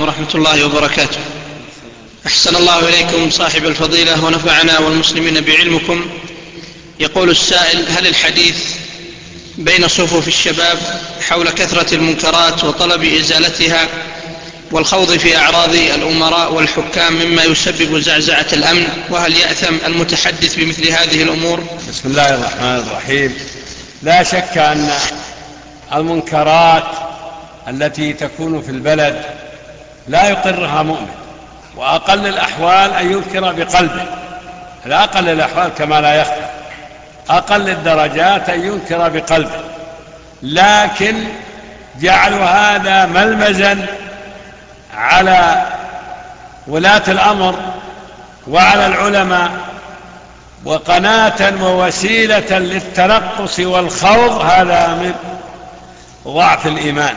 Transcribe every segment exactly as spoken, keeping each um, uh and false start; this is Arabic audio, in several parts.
ورحمة الله وبركاته. أحسن الله إليكم صاحب الفضيلة ونفعنا والمسلمين بعلمكم. يقول السائل: هل الحديث بين صفوف الشباب حول كثرة المنكرات وطلب إزالتها والخوض في أعراض الأمراء والحكام مما يسبب زعزعة الأمن، وهل يأثم المتحدث بمثل هذه الأمور؟ بسم الله الرحمن الرحيم. لا شك أن المنكرات التي تكون في البلد لا يقرها مؤمن، وأقل الأحوال أن ينكر بقلبه، لا أقل الأحوال كما لا يخفى، أقل الدرجات أن ينكر بقلبه، لكن جعل هذا ملمزا على ولاة الأمر وعلى العلماء وقناة ووسيلة للتنقص والخوض، هذا من ضعف الإيمان.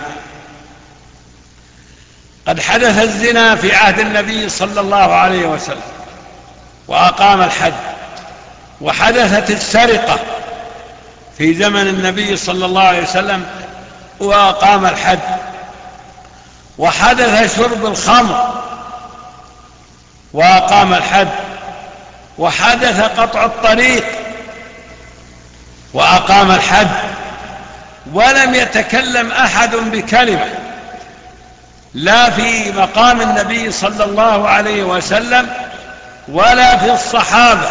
قد حدث الزنا في عهد النبي صلى الله عليه وسلم وأقام الحد، وحدثت السرقة في زمن النبي صلى الله عليه وسلم وأقام الحد، وحدث شرب الخمر وأقام الحد، وحدث قطع الطريق وأقام الحد، ولم يتكلم أحد بكلمة لا في مقام النبي صلى الله عليه وسلم ولا في الصحابة.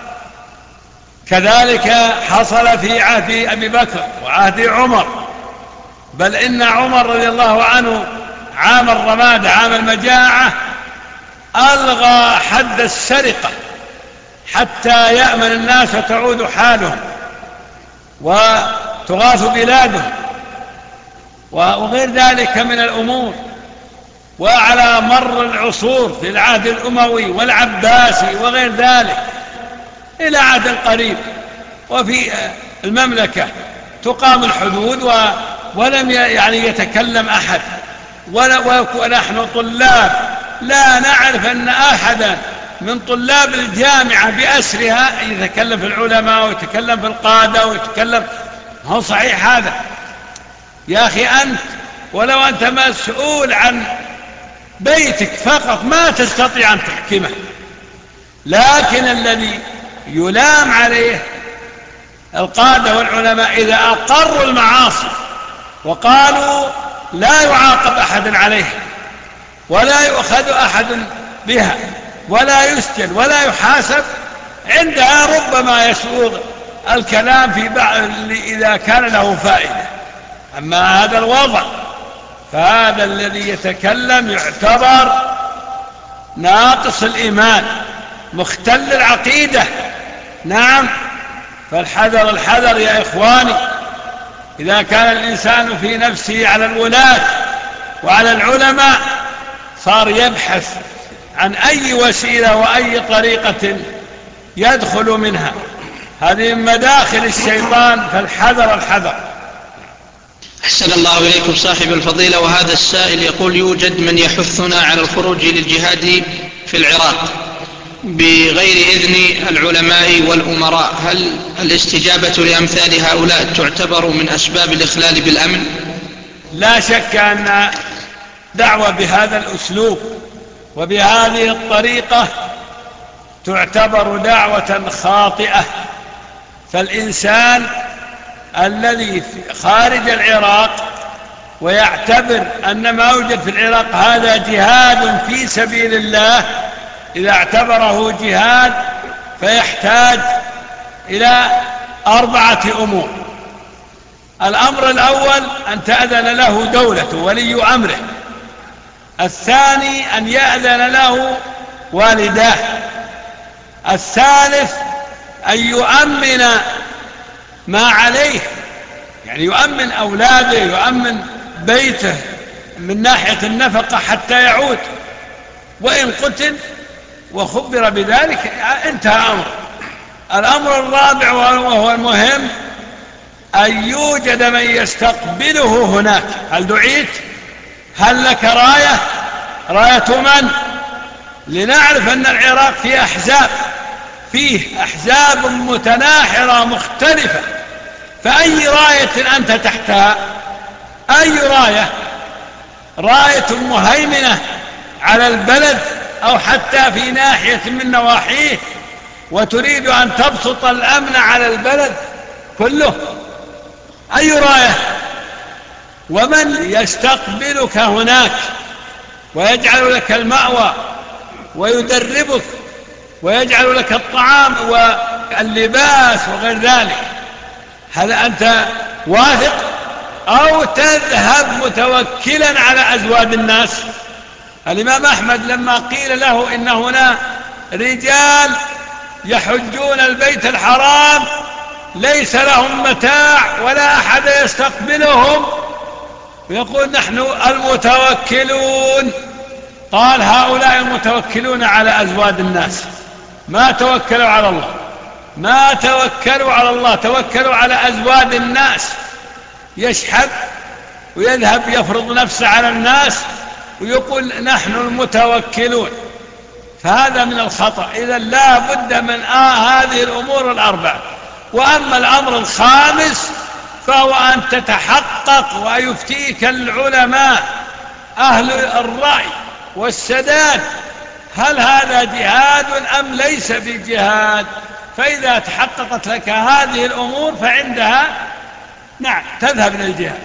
كذلك حصل في عهد أبي بكر وعهد عمر، بل إن عمر رضي الله عنه عام الرمادة عام المجاعة ألغى حد السرقة حتى يأمن الناس وتعود حالهم وتغاث بلادهم وغير ذلك من الأمور. وعلى مر العصور في العهد الأموي والعباسي وغير ذلك إلى عهد قريب، وفي المملكة تقام الحدود و ولم يعني يتكلم أحد، ونحن طلاب لا نعرف أن أحدا من طلاب الجامعة بأسرها يتكلم في العلماء ويتكلم في القادة ويتكلم. هو صحيح هذا يا أخي؟ أنت ولو أنت مسؤول عن بيتك فقط ما تستطيع أن تحكمه، لكن الذي يلام عليه القادة والعلماء إذا أقروا المعاصي وقالوا لا يعاقب أحد عليها ولا يؤخذ أحد بها ولا يسجن ولا يحاسب، عندها ربما يسوغ الكلام في بعض إذا كان له فائدة. أما هذا الوضع فهذا الذي يتكلم يعتبر ناقص الإيمان مختل العقيدة. نعم، فالحذر الحذر يا إخواني. إذا كان الإنسان في نفسه على الولاة وعلى العلماء صار يبحث عن أي وسيلة وأي طريقة يدخل منها، هذه من مداخل الشيطان، فالحذر الحذر. أحسن الله إليكم صاحب الفضيلة. وهذا السائل يقول: يوجد من يحثنا على الخروج للجهاد في العراق بغير إذن العلماء والأمراء، هل الاستجابة لأمثال هؤلاء تعتبر من أسباب الإخلال بالأمن؟ لا شك أن دعوة بهذا الأسلوب وبهذه الطريقة تعتبر دعوة خاطئة. فالإنسان الذي خارج العراق ويعتبر أن ما يوجد في العراق هذا جهاد في سبيل الله، إذا اعتبره جهاد فيحتاج إلى أربعة أمور. الأمر الأول أن تأذن له دولة ولي أمره. الثاني أن يأذن له والداه. الثالث أن يؤمن ما عليه، يعني يؤمن أولاده يؤمن بيته من ناحية النفقة حتى يعود، وإن قتل وخبر بذلك انتهى أمر. الأمر الرابع وهو المهم أن يوجد من يستقبله هناك. هل دعيت؟ هل لك راية؟ راية من؟ لنعرف أن العراق فيه أحزاب، فيه أحزاب متناحرة مختلفة، فأي راية أنت تحتها؟ أي راية؟ راية مهيمنة على البلد أو حتى في ناحية من نواحيه، وتريد أن تبسط الأمن على البلد كله؟ أي راية؟ ومن يستقبلك هناك ويجعل لك المأوى ويدربك ويجعل لك الطعام واللباس وغير ذلك، هل أنت واثق أو تذهب متوكلا على أزواج الناس؟ الإمام أحمد لما قيل له إن هنا رجال يحجون البيت الحرام ليس لهم متاع ولا أحد يستقبلهم ويقول نحن المتوكلون، قال هؤلاء المتوكلون على أزواج الناس ما توكلوا على الله، ما توكلوا على الله، توكلوا على أزواج الناس. يشحب ويذهب يفرض نفسه على الناس ويقول نحن المتوكلون، فهذا من الخطأ. إذا لا بد من آه هذه الأمور الأربعة. وأما الأمر الخامس فهو أن تتحقق ويفتيك العلماء أهل الرأي والسداد هل هذا جهاد أم ليس بجهاد، فإذا تحققت لك هذه الأمور فعندها نعم تذهب إلى الجهاد.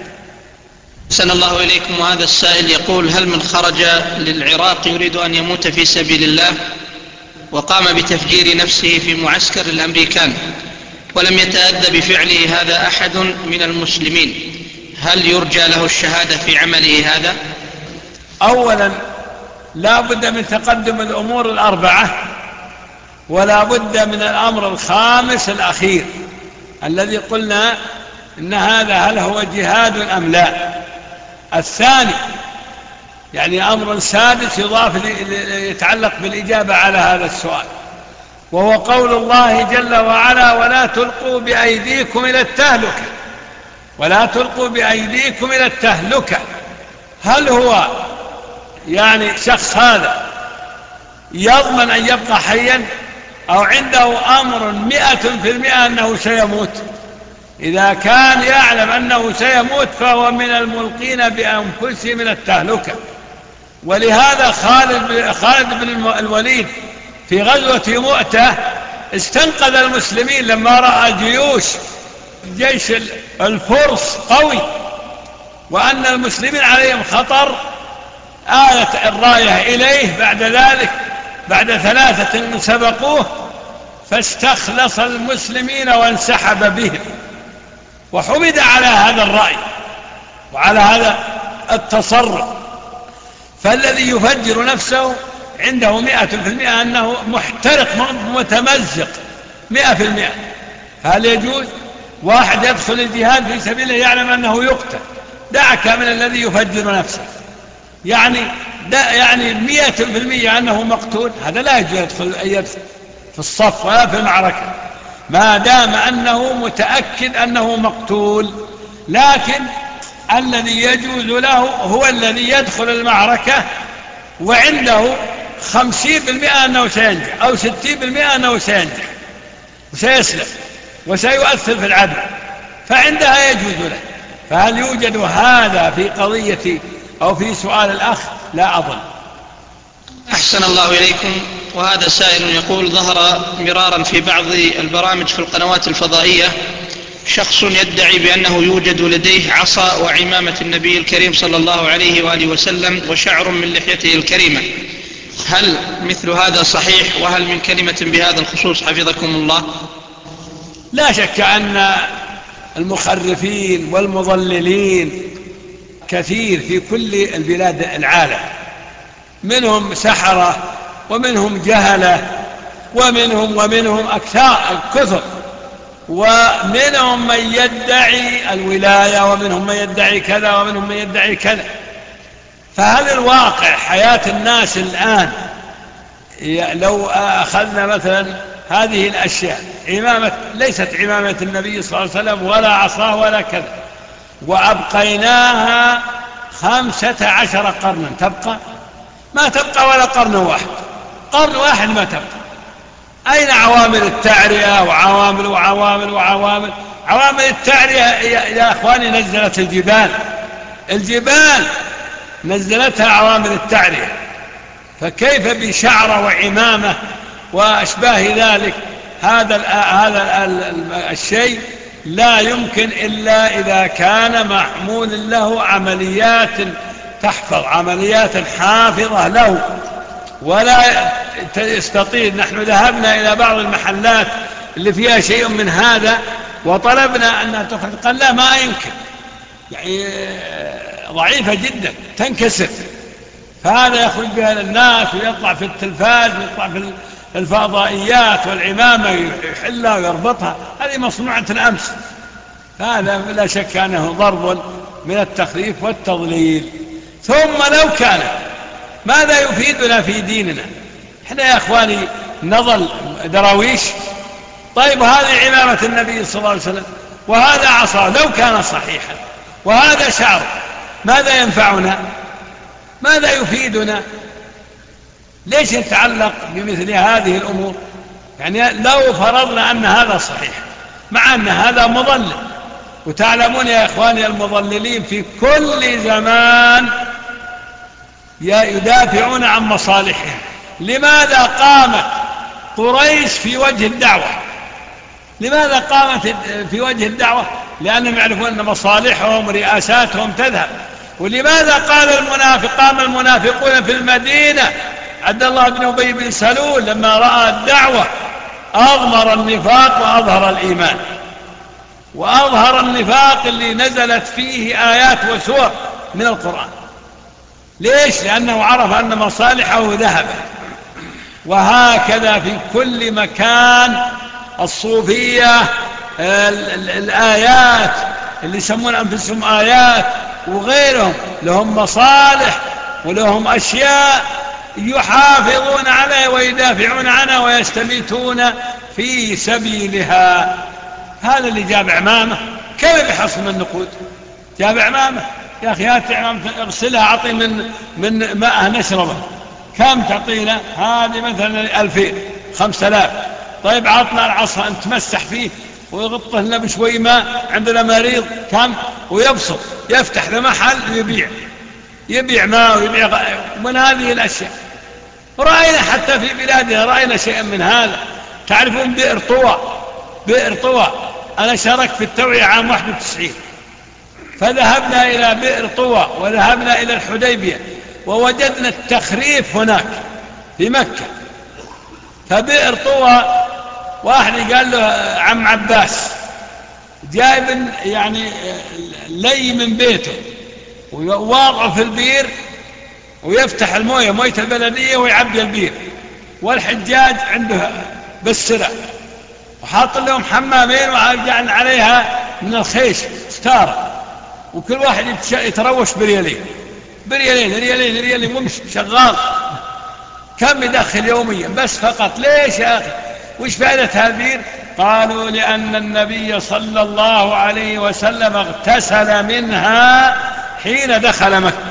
أحسن الله إليكم. وهذا السائل يقول هل من خرج للعراق يريد أن يموت في سبيل الله وقام بتفجير نفسه في معسكر الأمريكان ولم يتأذى بفعله هذا أحد من المسلمين، هل يرجى له الشهادة في عمله هذا؟ أولا لا بد من تقدم الأمور الأربعة، ولا بد من الأمر الخامس الأخير الذي قلنا إن هذا هل هو جهاد أم لا. الثاني يعني أمر سادس يضاف يتعلق بالإجابة على هذا السؤال، وهو قول الله جل وعلا ولا تلقوا بأيديكم إلى التهلكة، ولا تلقوا بأيديكم إلى التهلكة. هل هو يعني شخص هذا يضمن أن يبقى حيا أو عنده أمر مئة في المئة أنه سيموت؟ إذا كان يعلم أنه سيموت فهو من الملقين بأنفسهم من التهلكة. ولهذا خالد, خالد بن الوليد في غزوة مؤتة استنقذ المسلمين لما رأى جيوش جيش الفرس قوي وأن المسلمين عليهم خطر، آلت الراية إليه بعد ذلك بعد ثلاثة سبقوه فاستخلص المسلمين وانسحب بهم، وحمد على هذا الرأي وعلى هذا التصرف. فالذي يفجر نفسه عنده مئة في المئة أنه محترق متمزق مئة في المئة، هل يجوز؟ واحد يدخل الجهاد في سبيله يعلم أنه يقتل، دعك من الذي يفجر نفسه، يعني يعني مئة في المئة أنه مقتول، هذا لا يجوز يدخل يدخل في الصف ولا في المعركة ما دام أنه متأكد أنه مقتول. لكن الذي يجوز له هو الذي يدخل المعركة وعنده خمسين بالمئة أنه سينجح أو ستين بالمئة أنه سينجح وسيسلم وسيؤثر في العدو، فعندها يجوز له. فهل يوجد هذا في قضية أو في سؤال الأخ؟ لا أظن. أحسن الله إليكم. وهذا سائل يقول ظهر مرارا في بعض البرامج في القنوات الفضائية شخص يدعي بأنه يوجد لديه عصا وعمامة النبي الكريم صلى الله عليه وآله وسلم وشعر من لحيته الكريمة، هل مثل هذا صحيح؟ وهل من كلمة بهذا الخصوص حفظكم الله؟ لا شك أن المخرفين والمضللين كثير في كل البلاد العالم، منهم سحرة ومنهم جهلة ومنهم ومنهم أكثر الكثر، ومنهم من يدعي الولاية ومنهم من يدعي كذا ومنهم من يدعي كذا. فهل الواقع حياة الناس الآن لو أخذنا مثلا هذه الأشياء عمامة ليست عمامة النبي صلى الله عليه وسلم ولا عصاه ولا كذا وأبقيناها خمسة عشر قرنا، تبقى؟ ما تبقى ولا قرن واحد، قرن واحد ما تبقى. أين عوامل التعرية وعوامل وعوامل وعوامل؟ عوامل التعرية يا أخواني نزلت الجبال، الجبال نزلتها عوامل التعرية، فكيف بشعر وعمامة وأشباه ذلك؟ هذا هذا الشيء لا يمكن إلا إذا كان محمول له عمليات تحفظ، عمليات حافظة له، ولا يستطيع. نحن ذهبنا إلى بعض المحلات اللي فيها شيء من هذا وطلبنا أنها تخرج، قال لا ما يمكن، يعني ضعيفة جدا تنكسر. فهذا يخرج بها للناس ويطلع في التلفاز ويطلع في الفضائيات، والعمامة يحلها ويربطها، هذه مصنوعة أمس. هذا لا شك أنه ضرب من التخريف والتضليل. ثم لو كان ماذا يفيدنا في ديننا؟ احنا يا أخواني نظل دراويش. طيب وهذه عمامة النبي صلى الله عليه وسلم، وهذا عصا لو كان صحيحا، وهذا شعر، ماذا ينفعنا؟ ماذا يفيدنا؟ ليش يتعلق بمثل هذه الأمور؟ يعني لو فرضنا أن هذا صحيح، مع أن هذا مضلل، وتعلمون يا إخواني المضللين في كل زمان يدافعون عن مصالحهم. لماذا قامت قريش في وجه الدعوة؟ لماذا قامت في وجه الدعوة؟ لأنهم يعرفون أن مصالحهم ورئاساتهم تذهب. ولماذا قال المنافق قام المنافقون في المدينة؟ عبد الله بن أبي بن سلول لما رأى الدعوة أضمر النفاق وأظهر الإيمان، وأظهر النفاق اللي نزلت فيه آيات وسور من القرآن. ليش؟ لأنه عرف أن مصالحه ذهبت. وهكذا في كل مكان الصوفية الآيات اللي يسمون أنفسهم آيات وغيرهم لهم مصالح ولهم أشياء يحافظون عليها ويدافعون عنها ويستميتون في سبيلها. هذا اللي جاب عمامة كيف بحصل من النقود؟ جاب عمامة، يا أخي هات عمامة اغسلها، أعطي من من ماء نشربه، كم تعطينا؟ هذه مثلا ألفين خمسة آلاف. طيب عطنا العصا نتمسح فيه ويغطه لنا بشوي ماء، عندنا مريض كم، ويبسط يفتح له محل ويبيع، يبيع ماء ويبيع من هذه الأشياء. رأينا حتى في بلادنا رأينا شيئا من هذا. تعرفون بئر طوى؟ بئر طوى أنا شاركت في التوعية عام واحد وتسعين، فذهبنا إلى بئر طوى وذهبنا إلى الحديبية ووجدنا التخريف هناك في مكة. فبئر طوى واحد قال له عم عباس جايب يعني لي من بيته وواضعه في البير ويفتح المويه مويه البلديه ويعبي البير، والحجاج عنده بالسرع وحاط لهم حمامين وجعل عليها من الخيش ستاره، وكل واحد يتروش بريالين بريالين ريالين ريالين ومش شغال. كم يدخل يوميا بس فقط؟ ليش يا أخي؟ وش فائدة هذا البير؟ قالوا لأن النبي صلى الله عليه وسلم اغتسل منها حين دخل مكة.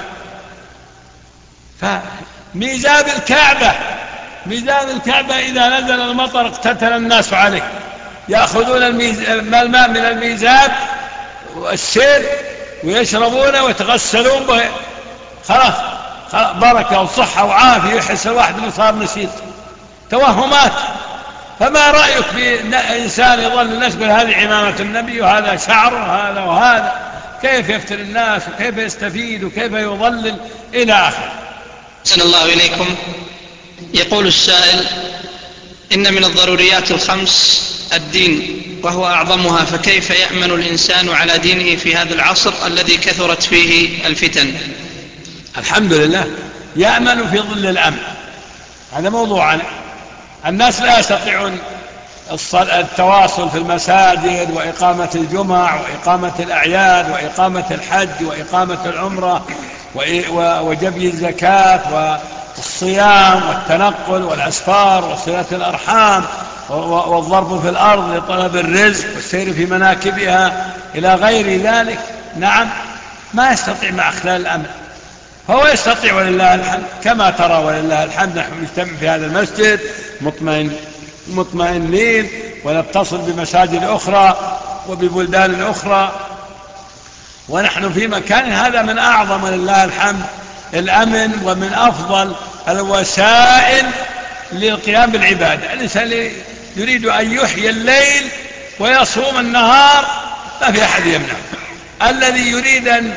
فميزاب الكعبة ميزاب الكعبة إذا نزل المطر اقتتل الناس عليه، يأخذون الماء من الميزاب والسير ويشربونه ويتغسلون به، خلاص بركة وصحة وعافية، يحس الواحد انه صار نشيط. توهمات. فما رأيك بإنسان يظل نسبة هذه عمامة النبي وهذا شعر وهذا وهذا؟ كيف يفتن الناس وكيف يستفيد وكيف يضلل إلى آخره. أحسن الله إليكم. يقول السائل: إن من الضروريات الخمس الدين وهو أعظمها، فكيف يأمن الإنسان على دينه في هذا العصر الذي كثرت فيه الفتن؟ الحمد لله يأمن في ظل الأمن. هذا موضوعنا. الناس لا يستطيعون التواصل في المساجد وإقامة الجمع وإقامة الأعياد وإقامة الحج وإقامة العمرة وجبي الزكاة والصيام والتنقل والأسفار وصلة الأرحام والضرب في الأرض لطلب الرزق والسير في مناكبها إلى غير ذلك. نعم ما يستطيع مع خلال الأمن. هو يستطيع ولله الحمد، كما ترى ولله الحمد نحن نجتمع في هذا المسجد مطمئن مطمئنين ونتصل بمساجد أخرى وببلدان أخرى، ونحن في مكان هذا من أعظم ولله الحمد الأمن ومن أفضل الوسائل للقيام بالعبادة. الإنسان يريد أن يحيي الليل ويصوم النهار ما في أحد يمنع. الذي يريد أن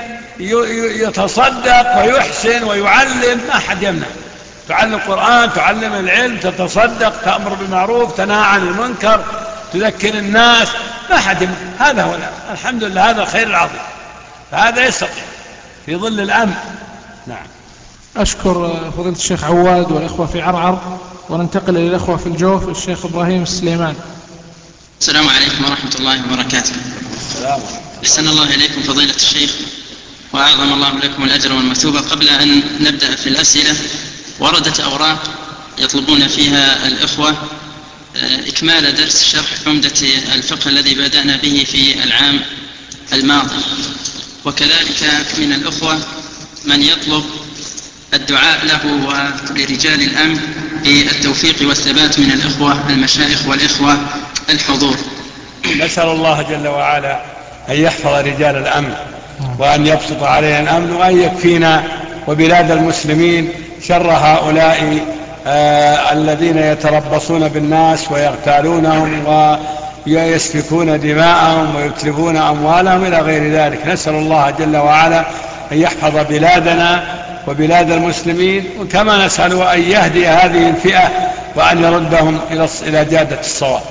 يتصدق ويحسن ويعلم ما أحد يمنع. تعلم القرآن، تعلم العلم، تتصدق، تأمر بالمعروف، تنهى عن المنكر، تذكر الناس، ما أحد يمنع. هذا هو الحمد لله، هذا الخير العظيم، فهذا يستطيع في ظل الأمن. نعم. أشكر فضيلة الشيخ عواد والإخوة في عرعر، وننتقل إلى الإخوة في الجوف. الشيخ إبراهيم السليمان. السلام عليكم ورحمة الله وبركاته. السلام. أحسن الله إليكم فضيلة الشيخ، وأعظم الله لكم الأجر والمثوبة. قبل أن نبدأ في الأسئلة، وردت أوراق يطلبون فيها الإخوة إكمال درس شرح عمدة الفقه الذي بدأنا به في العام الماضي، وكذلك من الإخوة من يطلب الدعاء له ولرجال الأمن بالتوفيق والثبات من الإخوة المشايخ والإخوة الحضور. نسأل الله جل وعلا أن يحفظ رجال الأمن، وأن يبسط علينا الأمن، وأن يكفينا وبلاد المسلمين شر هؤلاء آه الذين يتربصون بالناس ويغتالونهم ويسفكون دماءهم ويتلفون أموالهم إلى غير ذلك. نسأل الله جل وعلا أن يحفظ بلادنا وبلاد المسلمين، وكما نسأل أن يهدي هذه الفئة وأن يردهم إلى جادة الصواب.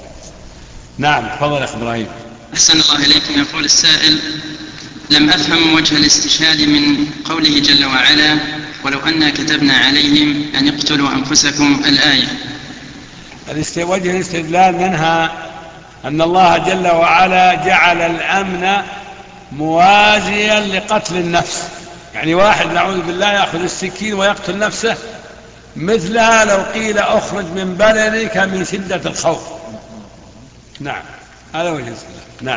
نعم، تفضل يا أخي إبراهيم. أحسن الله إليكم. يقول السائل: لم أفهم وجه الاستشهاد من قوله جل وعلا: ولو أنا كتبنا عليهم أن اقتلوا أنفسكم، الآية. وجه الاستدلال منها أن الله جل وعلا جعل الأمن موازيا لقتل النفس. يعني واحد نعوذ بالله يأخذ السكين ويقتل نفسه، مثلها لو قيل أخرج من بلدك من شدة الخوف. نعم، هذا وجه الاستدلال. نعم.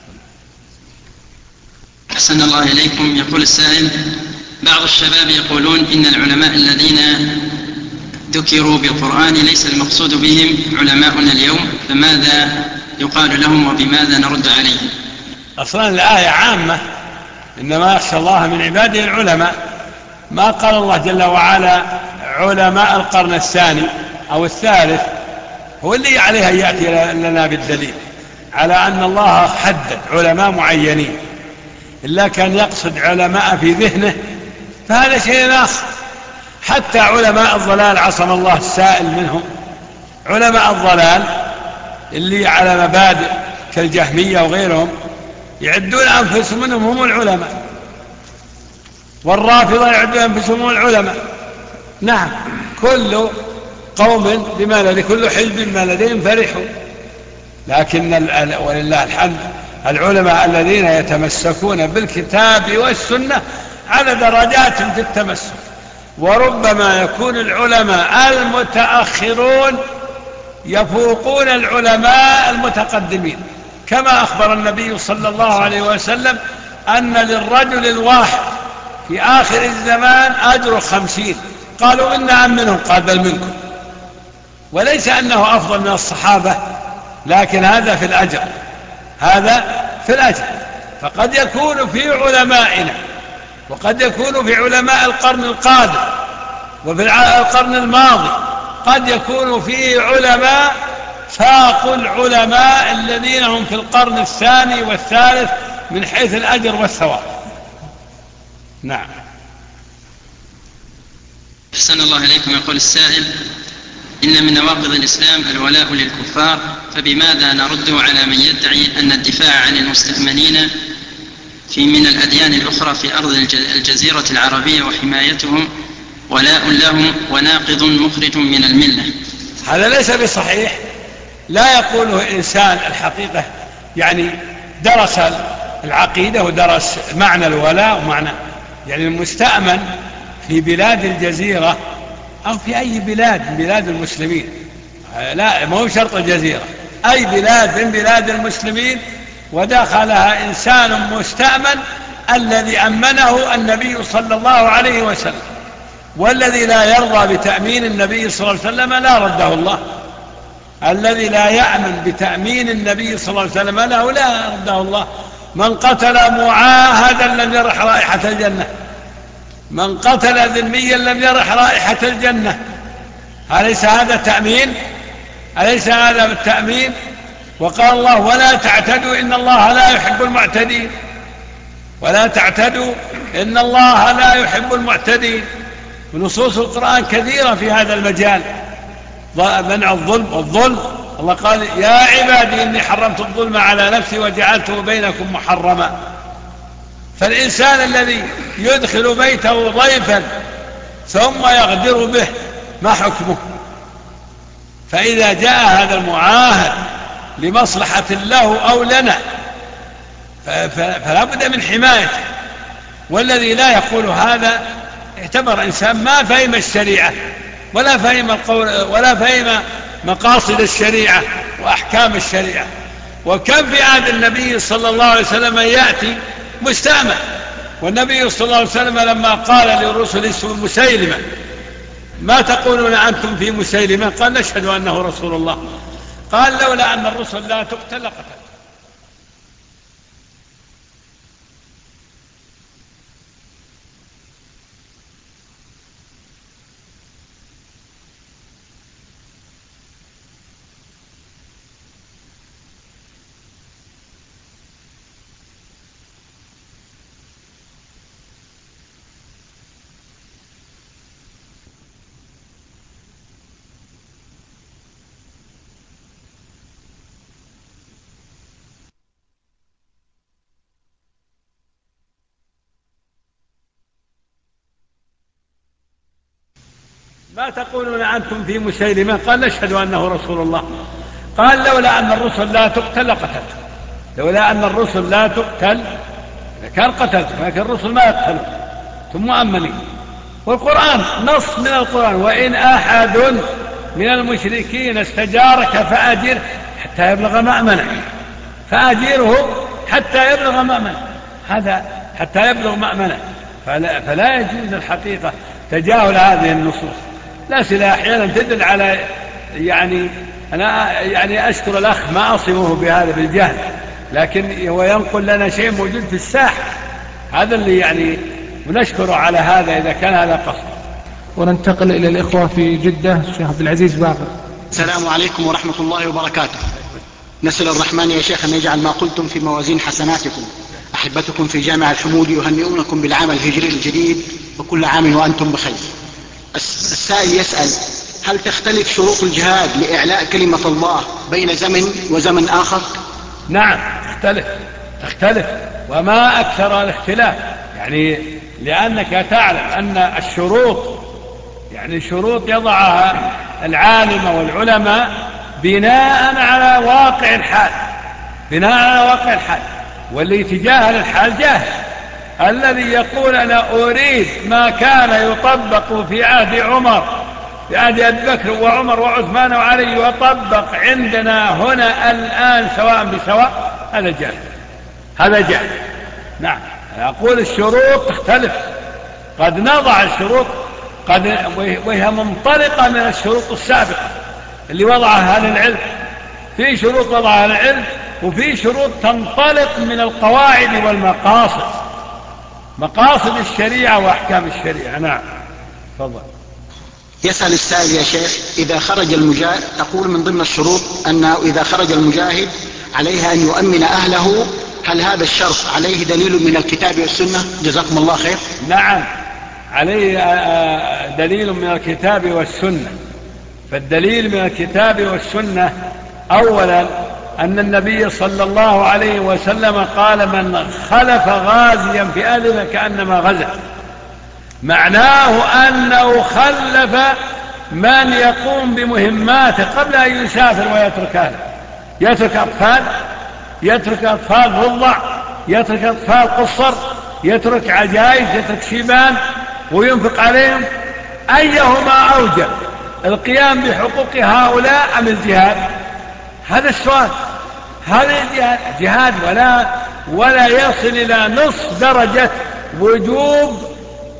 أحسن الله إليكم. يقول السائل: بعض الشباب يقولون إن العلماء الذين ذكروا بالقرآن ليس المقصود بهم علماؤنا اليوم، فماذا يقال لهم وبماذا نرد عليهم؟ أصلا الآية عامة، إنما يخشى الله من عباده العلماء. ما قال الله جل وعلا علماء القرن الثاني أو الثالث، هو اللي عليه أن يأتي لنا بالدليل على أن الله حدد علماء معينين، إلا كان يقصد علماء في ذهنه فهذا شيء آخر. حتى علماء الضلال عصم الله السائل منهم. علماء الضلال اللي على مبادئ كالجهمية وغيرهم يعدون أنفسهم منهم هم العلماء، والرافضة يعدون أنفسهم هم العلماء. نعم، كل قوم بما لدي كل حزب بما لديهم فرحوا. لكن ولله الحمد العلماء الذين يتمسكون بالكتاب والسنة على درجات في التمسك، وربما يكون العلماء المتأخرون يفوقون العلماء المتقدمين، كما أخبر النبي صلى الله عليه وسلم أن للرجل الواحد في آخر الزمان أجر خمسين. قالوا إنا منهم، قال بل منكم. وليس أنه أفضل من الصحابة، لكن هذا في الأجر، هذا في الأجر. فقد يكون في علمائنا وقد يكون في علماء القرن القادم وفي القرن الماضي قد يكون في علماء فاقوا العلماء الذين هم في القرن الثاني والثالث من حيث الأجر والثواب. نعم. أحسن الله إليكم. يقول السائل: إن من نواقض الإسلام الولاء للكفار، فبماذا نرد على من يدعي أن الدفاع عن المستأمنين في من الأديان الأخرى في أرض الجزيرة العربية وحمايتهم ولاء لهم وناقض مخرج من الملة؟ هذا ليس بصحيح، لا يقوله إنسان الحقيقة، يعني درس العقيدة ودرس معنى الولاء ومعنى، يعني المستأمن في بلاد الجزيرة أو في أي بلاد من بلاد المسلمين، لا ما هو شرط الجزيرة، أي بلاد من بلاد المسلمين ودخلها إنسان مستأمن الذي أمنه النبي صلى الله عليه وسلم، والذي لا يرضى بتأمين النبي صلى الله عليه وسلم لا رده الله. الذي لا يأمن بتأمين النبي صلى الله عليه وسلم له لا رده الله. من قتل معاهدا لم يرح رائحة الجنة. من قتل ذميا لم يرح رائحة الجنة. أليس هذا تأمين؟ أليس هذا التأمين؟ وقال الله ولا تعتدوا إن الله لا يحب المعتدين، ولا تعتدوا إن الله لا يحب المعتدين. ونصوص القرآن كثيرة في هذا المجال، منع الظلم والظلم. الله قال يا عبادي إني حرمت الظلم على نفسي وجعلته بينكم محرما. فالإنسان الذي يدخل بيته ضيفا ثم يغدر به ما حكمه؟ فإذا جاء هذا المعاهد لمصلحة له أو لنا فلا بد من حمايته. والذي لا يقول هذا اعتبر إنسان ما فهم الشريعة ولا فهم القول ولا فهم مقاصد الشريعة وأحكام الشريعة. وكم في عهد النبي صلى الله عليه وسلم يأتي مستأمن، والنبي صلى الله عليه وسلم لما قال لرسل مسيلمة ما تقولون أنتم في مسيلمة؟ قال نشهد أنه رسول الله. قال لولا أن الرسل لا تقتل لقتل. ما تقولون أنتم في مسيلمة؟ قال نشهد أنه رسول الله. قال لولا أن الرسل لا تقتل لقتلت. لولا أن الرسل لا تقتل كان قتلت، لكن الرسل ما يقتلوا، ثم مؤمنين. والقرآن نص من القرآن وإن أحد من المشركين استجارك فأجره حتى يبلغ مأمنه، فأجره حتى يبلغ مأمنه. هذا حتى يبلغ مأمنه. فلا, فلا يجوز الحقيقة تجاهل هذه النصوص. لا سلا أحيانا تدل على يعني أنا يعني أشكر الأخ ما أصمه بهذا بالجهل، لكن هو ينقل لنا شيء موجود في الساحة، هذا اللي يعني ونشكره على هذا إذا كان هذا قصد. وننتقل إلى الإخوة في جدة. الشيخ عبد العزيز باقر. السلام عليكم ورحمة الله وبركاته. نسأل الرحمن يا شيخ أن يجعل ما قلتم في موازين حسناتكم. أحبتكم في جامع الحمود يهنئونكم بالعام الهجري الجديد وكل عام وأنتم بخير. السائل يسأل هل تختلف شروط الجهاد لإعلاء كلمة الله بين زمن وزمن آخر؟ نعم تختلف تختلف وما أكثر الاختلاف، يعني لأنك تعلم أن الشروط يعني شروط يضعها العالم والعلماء بناء على واقع الحال، بناء على واقع الحال. واللي يتجاهل الحال جاهل. الذي يقول أنا أريد ما كان يطبق في عهد عمر في عهد أبي بكر وعمر وعثمان وعلي وطبق عندنا هنا الآن سواء بسواء، هذا جاهل، هذا جاهل. نعم أقول الشروط تختلف، قد نضع الشروط قد وهي منطلقة من الشروط السابقة اللي وضعها أهل العلم. في شروط وضعها أهل العلم وفي شروط تنطلق من القواعد والمقاصد، مقاصد الشريعة وأحكام الشريعة. نعم تفضل. يسأل السائل يا شيخ إذا خرج المجاهد، تقول من ضمن الشروط أنه إذا خرج المجاهد عليها أن يؤمن أهله، هل هذا الشرط عليه دليل من الكتاب والسنة؟ جزاكم الله خير. نعم عليه دليل من الكتاب والسنة. فالدليل من الكتاب والسنة أولا أن النبي صلى الله عليه وسلم قال من خلف غازيا في أهله كأنما غزا، معناه أنه خلف من يقوم بمهماته قبل أن يسافر ويترك أهله، يترك أطفال يترك أطفال رضع، يترك أطفال قصر، يترك عجائز، يترك شيبان وينفق عليهم. أيهما أوجب، القيام بحقوق هؤلاء أم الجهاد؟ هذا السؤال. هذا الجهاد جهاد ولا ولا يصل إلى نصف درجة وجوب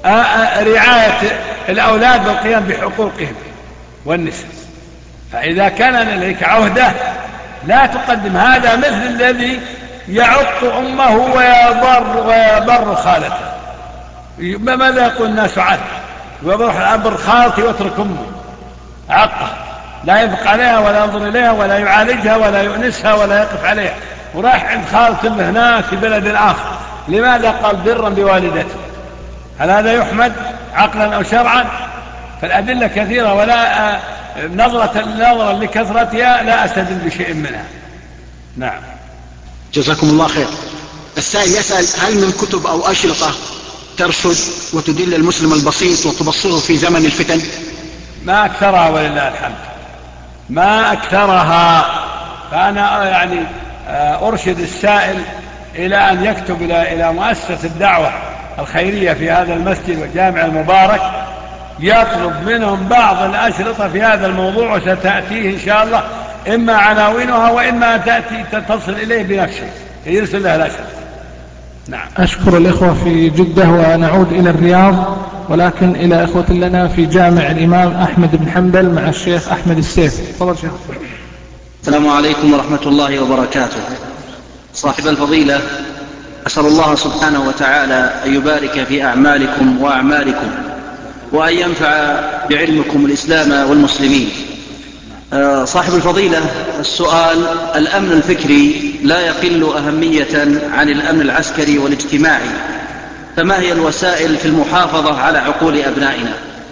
رعاية الأولاد والقيام بحقوقهم والنساء. فإذا كان لك عهدة لا تقدم. هذا مثل الذي يعق أمه ويبر, ويبر خالته. ماذا يقول الناس عنه؟ ويروح الأمر خالتي واترك أمه عقة، لا يبقى عليها ولا ينظر إليها ولا يعالجها ولا يؤنسها ولا يقف عليها، وراح عند خالته هناك في بلد آخر. لماذا؟ قال برا بوالدته. هل هذا يحمد عقلا أو شرعا؟ فالأدلة كثيرة، ولا نظرة نظرا لكثرتها لا أستدل بشيء منها. نعم. جزاكم الله خير. السائل يسأل: هل من كتب أو أشرطة ترشد وتدل المسلم البسيط وتبصره في زمن الفتن؟ ما أكثرها ولله الحمد، ما أكثرها. فأنا يعني أرشد السائل إلى أن يكتب إلى إلى مؤسسة الدعوة الخيرية في هذا المسجد والجامع المبارك، يطلب منهم بعض الأشرطة في هذا الموضوع، وستأتيه إن شاء الله إما عناوينها وإما تأتي تتصل إليه بنفسه يرسل لها الأشرطة. نعم. أشكر الإخوة في جدة، ونعود إلى الرياض، ولكن إلى إخوة لنا في جامع الإمام أحمد بن حنبل مع الشيخ أحمد السيف. تفضل شيخ. السلام عليكم ورحمة الله وبركاته. صاحب الفضيلة، أسأل الله سبحانه وتعالى أن يبارك في أعمالكم وأعمالكم، وأن ينفع بعلمكم الإسلام والمسلمين. صاحب الفضيلة، السؤال: الأمن الفكري لا يقل أهمية عن الأمن العسكري والاجتماعي، فما هي الوسائل في المحافظة على عقول أبنائنا؟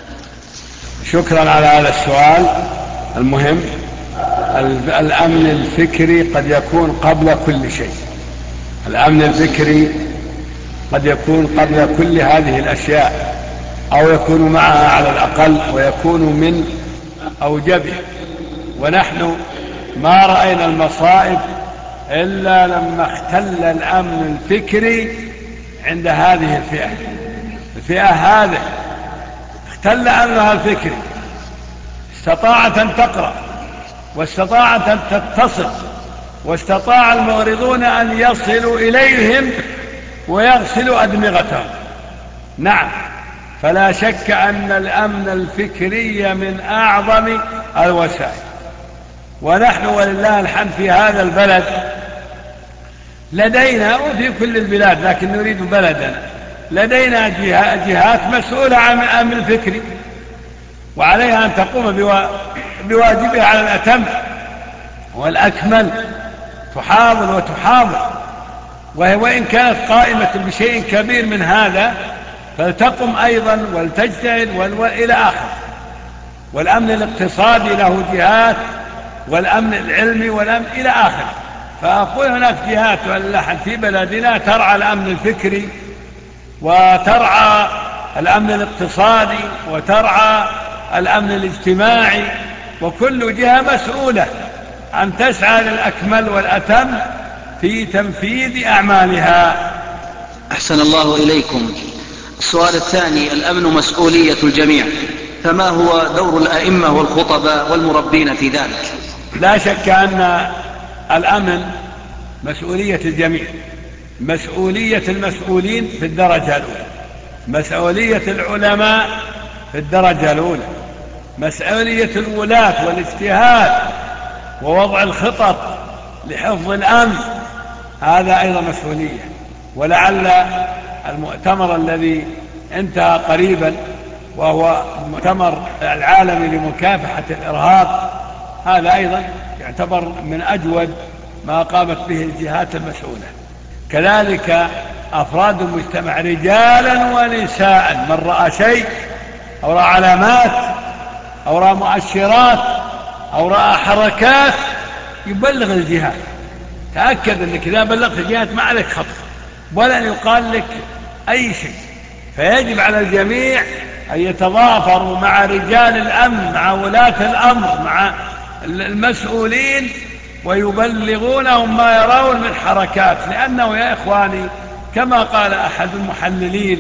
شكرا على هذا السؤال المهم. الأمن الفكري قد يكون قبل كل شيء، الأمن الفكري قد يكون قبل كل هذه الأشياء، أو يكون معها على الأقل، ويكون من أوجبه. ونحن ما رأينا المصائب إلا لما اختل الأمن الفكري عند هذه الفئة. الفئة هذه اختل أمنها الفكري، استطاعت أن تقرأ، واستطاعت أن تتصل، واستطاع المغرضون أن يصلوا إليهم ويغسلوا أدمغتهم. نعم، فلا شك أن الأمن الفكري من أعظم الوسائل. ونحن ولله الحمد في هذا البلد لدينا، وفي كل البلاد لكن نريد بلدنا، لدينا جهات مسؤولة عن الأمن الفكري، وعليها أن تقوم بواجبها على الأتم والأكمل، تحاول وتحاول. وإن كانت قائمة بشيء كبير من هذا فلتقم أيضا ولتجتهد إلى آخر. والأمن الاقتصادي له جهات، والأمن العلمي، والأمن إلى آخر. فأقول هناك جهات في بلدنا ترعى الأمن الفكري، وترعى الأمن الاقتصادي، وترعى الأمن الاجتماعي، وكل جهة مسؤولة أن تسعى للأكمل والأتم في تنفيذ أعمالها. أحسن الله إليكم. السؤال الثاني: الأمن مسؤولية الجميع، فما هو دور الأئمة والخطباء والمربين في ذلك؟ لا شك أن الأمن مسؤولية الجميع، مسؤولية المسؤولين في الدرجة الأولى، مسؤولية العلماء في الدرجة الأولى، مسؤولية الولاة والاجتهاد ووضع الخطط لحفظ الأمن، هذا أيضا مسؤولية. ولعل المؤتمر الذي انتهى قريبا، وهو المؤتمر العالمي لمكافحة الإرهاب، هذا أيضا يعتبر من أجود ما قامت به الجهات المسؤولة. كذلك أفراد المجتمع رجالا ونساء، من رأى شيء أو رأى علامات أو رأى مؤشرات أو رأى حركات يبلغ الجهات. تأكد أنك إذا بلغت الجهات ما عليك خطأ ولا يقال لك أي شيء. فيجب على الجميع أن يتضافروا مع رجال الأمن، مع ولاة الأمر، مع المسؤولين، ويبلغونهم ما يرون من حركات. لأنه يا إخواني كما قال أحد المحللين: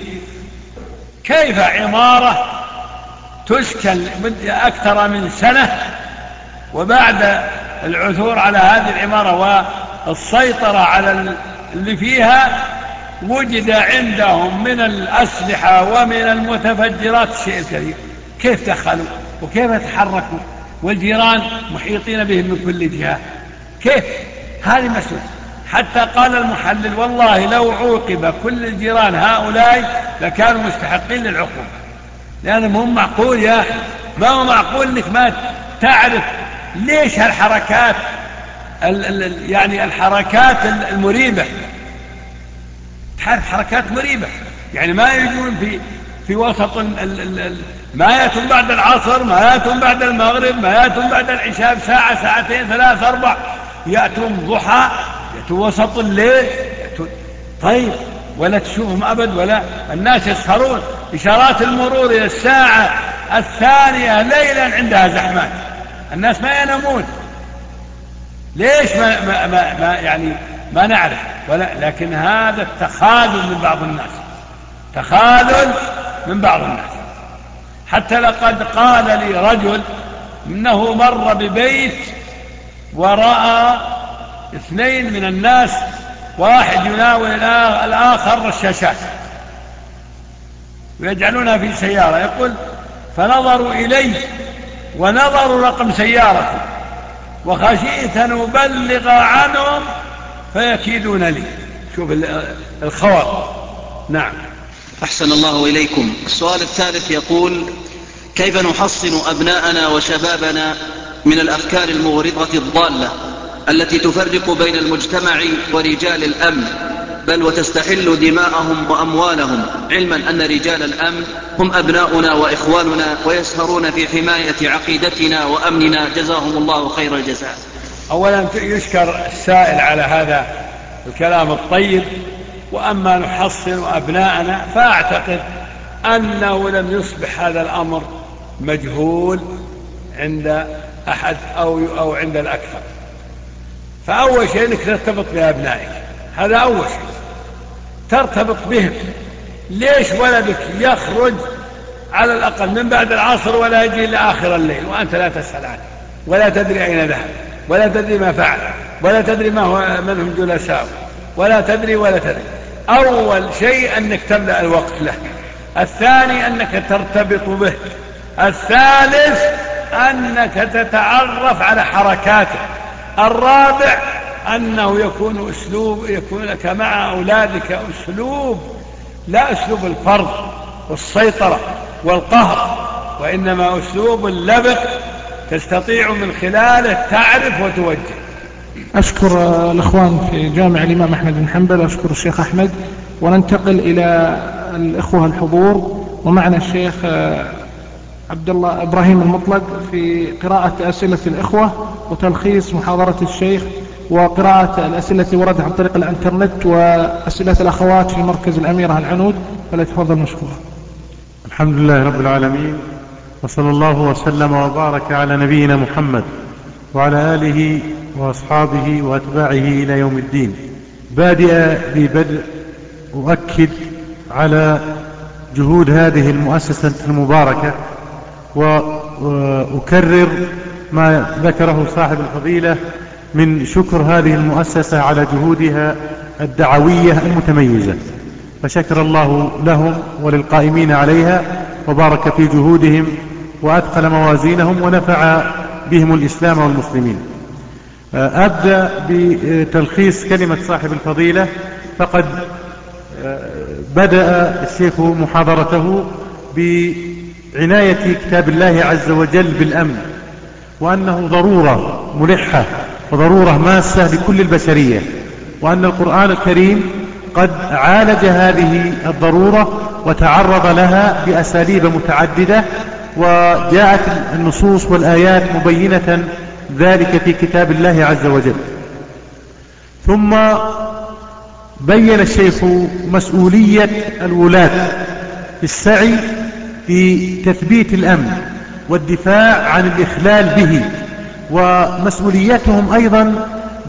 كيف عمارة تسكن أكثر من سنة وبعد العثور على هذه العمارة والسيطرة على اللي فيها وجد عندهم من الأسلحة ومن المتفجرات شيء كثير؟ كيف دخلوا وكيف تحركوا والجيران محيطين بهم من كل جهة؟ كيف؟ هذه مسؤولية. حتى قال المحلل والله لو عوقب كل الجيران هؤلاء لكانوا مستحقين للعقوبة، لأنه مو معقول يا أخي، ما هو معقول أنك ما تعرف ليش هالحركات ال ال يعني الحركات المريبة، تعرف حركات مريبة، يعني ما يجون في في وسط ال ال ال ما يأتون بعد العصر، ما يأتون بعد المغرب، ما يأتون بعد العشاء بساعة ساعتين ثلاث أربع، يأتون ضحى، يأتون وسط الليل، يأتون طيب ولا تشوفهم أبد، ولا الناس يسهرون، إشارات المرور إلى الساعة الثانية ليلا عندها زحمات، الناس ما ينامون، ليش ما, ما, ما, ما يعني ما نعرف، ولا لكن هذا التخاذل من بعض الناس، تخاذل من بعض الناس. حتى لقد قال لي رجل إنه مر ببيت ورأى اثنين من الناس، واحد يناول الآخر رشاشات ويجعلونها في سيارة، يقول فنظروا إلي ونظروا رقم سيارته وخشيت أن أبلغ عنهم فيكيدون لي. شوف الخوار. نعم. أحسن الله إليكم. السؤال الثالث يقول: كيف نحصن أبناءنا وشبابنا من الأفكار المغرضة الضالة التي تفرق بين المجتمع ورجال الأمن، بل وتستحل دماءهم وأموالهم، علما أن رجال الأمن هم أبناؤنا وإخواننا ويسهرون في حماية عقيدتنا وأمننا، جزاهم الله خير الجزاء. أولا يشكر السائل على هذا الكلام الطيب. وأما نحصن أبناءنا فأعتقد أنه لم يصبح هذا الأمر مجهول عند أحد أو, أو عند الأكثر. فأول شيء أنك ترتبط بأبنائك، هذا أول شيء، ترتبط بهم. ليش ولدك يخرج على الأقل من بعد العصر ولا يجي إلى آخر الليل وأنت لا تسأل عنه، ولا تدري أين ذهب، ولا تدري ما فعل، ولا تدري ما هو من هم جلساء، ولا تدري ولا تدري. أول شيء أنك تملأ الوقت له، الثاني أنك ترتبط به، الثالث أنك تتعرف على حركاته، الرابع أنه يكون أسلوب يكون لك مع أولادك أسلوب لا أسلوب الفرض والسيطرة والقهر، وإنما أسلوب اللبق تستطيع من خلاله تعرف وتوجه. أشكر الإخوان في جامع الإمام أحمد بن حنبل، أشكر الشيخ أحمد، وننتقل إلى الإخوة الحضور. ومعنا الشيخ عبد الله إبراهيم المطلق في قراءة أسئلة الإخوة وتلخيص محاضرة الشيخ وقراءة الأسئلة التي وردت عن طريق الإنترنت وأسئلة الأخوات في مركز الأميرة العنود، فليتفضل مشكورا. الحمد لله رب العالمين، وصلى الله وسلم وبارك على نبينا محمد وعلى آله وأصحابه وأتباعه إلى يوم الدين. بادئ ببدء أؤكد على جهود هذه المؤسسة المباركة، وأكرر ما ذكره صاحب الفضيلة من شكر هذه المؤسسة على جهودها الدعوية المتميزة، فشكر الله لهم وللقائمين عليها وبارك في جهودهم وأدخل موازينهم ونفع بهم الإسلام والمسلمين. أبدأ بتلخيص كلمة صاحب الفضيلة. فقد بدأ الشيخ محاضرته بعناية كتاب الله عز وجل بالأمن، وأنه ضرورة ملحة وضرورة ماسة لكل البشرية، وأن القرآن الكريم قد عالج هذه الضرورة وتعرض لها بأساليب متعددة، وجاءت النصوص والآيات مبينة ذلك في كتاب الله عز وجل. ثم بين الشيخ مسؤولية الولاة في السعي في تثبيت الأمن والدفاع عن الإخلال به، ومسؤوليتهم أيضا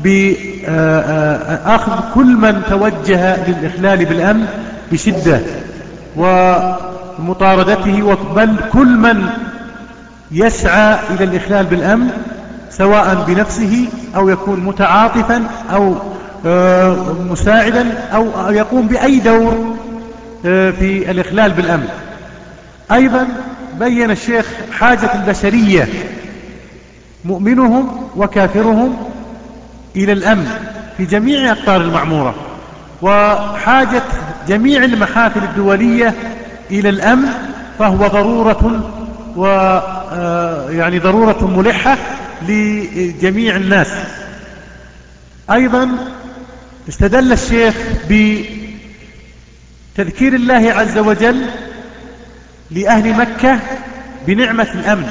بأخذ كل من توجه للإخلال بالأمن بشدة ومطاردته، بل كل من يسعى إلى الإخلال بالأمن سواء بنفسه أو يكون متعاطفا أو مساعدا أو يقوم بأي دور في الإخلال بالأمن. أيضا بين الشيخ حاجة البشرية مؤمنهم وكافرهم إلى الأمن، في جميع أقطار المعمورة، وحاجة جميع المحافل الدولية إلى الأمن فهو ضرورة، ويعني ضرورة ملحة لجميع الناس. أيضا استدل الشيخ بتذكير الله عز وجل لأهل مكة بنعمة الأمن،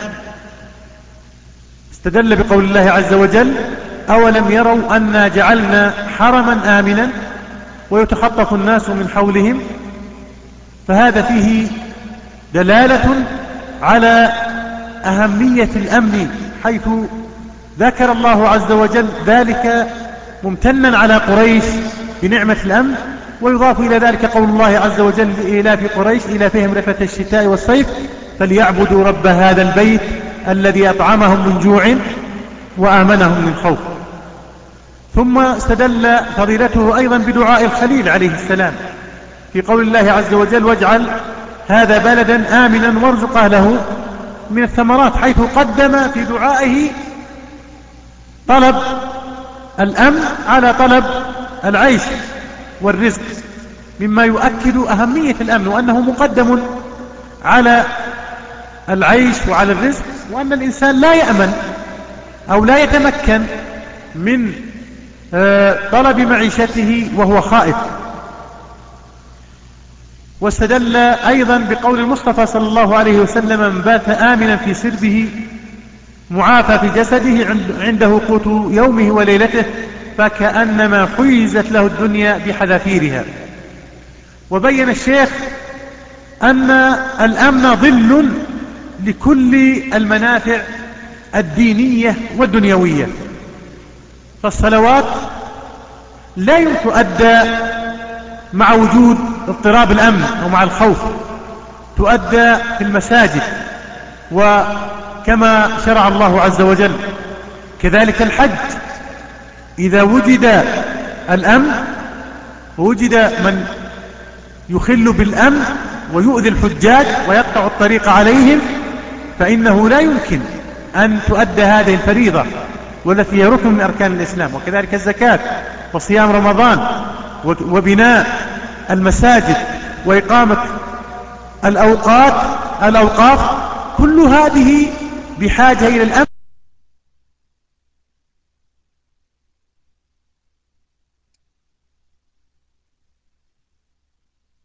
استدل بقول الله عز وجل: أولم يروا أنا جعلنا حرما آمنا ويتخطف الناس من حولهم. فهذا فيه دلالة على أهمية الأمن، حيث ذكر الله عز وجل ذلك ممتنا على قريش بنعمة الأمن. ويضاف إلى ذلك قول الله عز وجل: لإيلاف قريش إيلافهم رحلة الشتاء والصيف فليعبدوا رب هذا البيت الذي أطعمهم من جوع وآمنهم من خوف. ثم استدل فضيلته أيضا بدعاء الخليل عليه السلام في قول الله عز وجل: واجعل هذا بلدا آمنا وارزق أهله من الثمرات، حيث قدم في دعائه طلب الأمن على طلب العيش والرزق، مما يؤكد أهمية الأمن، وأنه مقدم على العيش وعلى الرزق، وأن الإنسان لا يأمن أو لا يتمكن من طلب معيشته وهو خائف. واستدل أيضا بقول المصطفى صلى الله عليه وسلم: من بات آمنا في سربه معافى في جسده عنده قوت يومه وليلته فكأنما حيزت له الدنيا بحذافيرها. وبين الشيخ أن الأمن ظل لكل المنافع الدينية والدنيوية، فالصلوات لا يتؤدى مع وجود اضطراب الأمن أو مع الخوف، تؤدى في المساجد وكما شرع الله عز وجل. كذلك الحج، إذا وجد الأمن ووجد من يخل بالأمن ويؤذي الحجاج ويقطع الطريق عليهم فإنه لا يمكن أن تؤدى هذه الفريضة والتي هي ركن من أركان الإسلام. وكذلك الزكاة وصيام رمضان وبناء المساجد وإقامة الأوقات الأوقاف، كل هذه بحاجة إلى الأمن